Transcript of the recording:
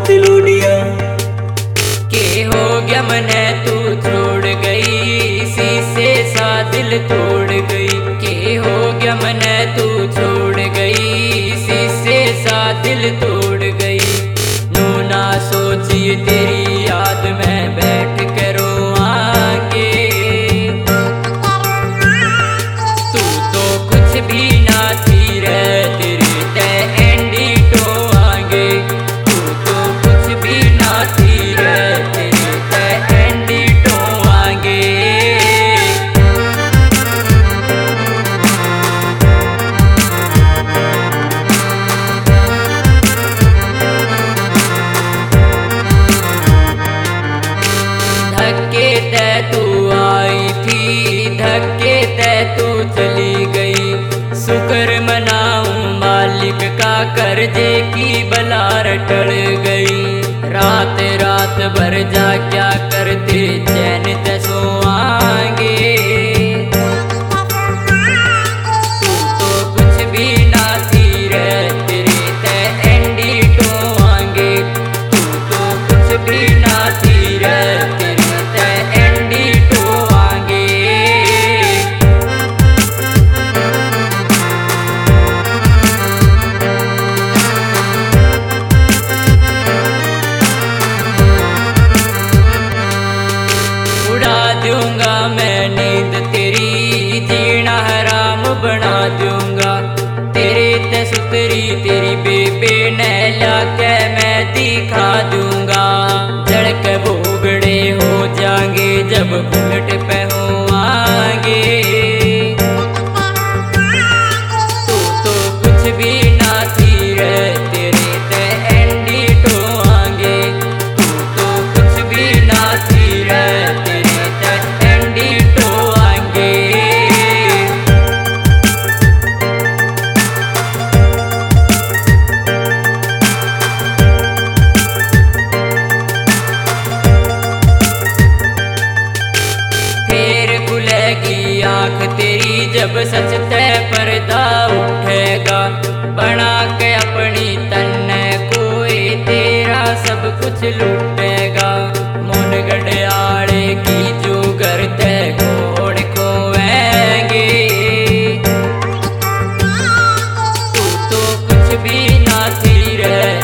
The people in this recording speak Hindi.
तिलोनिया। के हो गया मने तू छोड़ गई, शीशे सा दिल तोड़ गई। के हो गया मने तू छोड़ गई, शीशे सा दिल तोड़ गई। नू ना सोचिए तेरी याद में बैठ कर रोआंगे। तू तो कुछ भी ना थी रे, तेरे ते एंडी टोआंगे। तू तो कुछ भी ना थी रे, तेरे ते एंडी टोआंगे। धक्के ते तू आई थी, धक्के ते तू चली गई। शुक्र मनाऊं मालिक का, कर्जे की बला टल गई। रात रात भर जा क्या करते, चैन ते सोआंगे। तू तो कुछ भी ना थी रे, तेरे ते एंडी टोआंगे। तू तो कुछ भी ना थी रे, तेरे ते एंडी टोआंगे। उड़ा दूंगा मैं नींद तेरी, जीना हराम बना दूंगा। तेरे ते सुतरी तेरी बेबे नहला के मैं दिखा दूंगा। जड़क भोगड़े हो जाएंगे जब बुलेट पे होआंगे। तू तो कुछ भी ना थी रे, तेरे ते एंडी टोआंगे। तू तो कुछ भी ना थी रे, तेरे ते एंडी टोआंगे। फिर खुलेगी आँख तेरी जब सच ते पर्दा उठेगा। बना के अपनी तन्ने कोई तेरा सब कुछ लूटेगा। मोन गढ़ियाले की जो घर ते घोड़ खोएंगे। तू तो कुछ भी ना थी रे,